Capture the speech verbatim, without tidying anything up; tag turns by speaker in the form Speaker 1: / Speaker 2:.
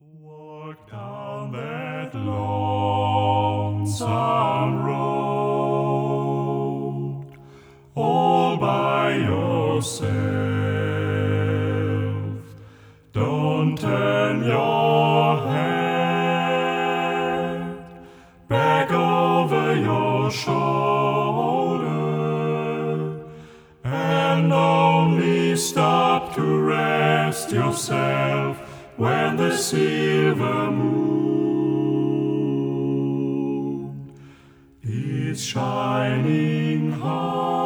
Speaker 1: Walk down that lonesome road all by yourself. Don't turn your head back over your shoulder, and only stop to rest yourself when the silver moon is shining high.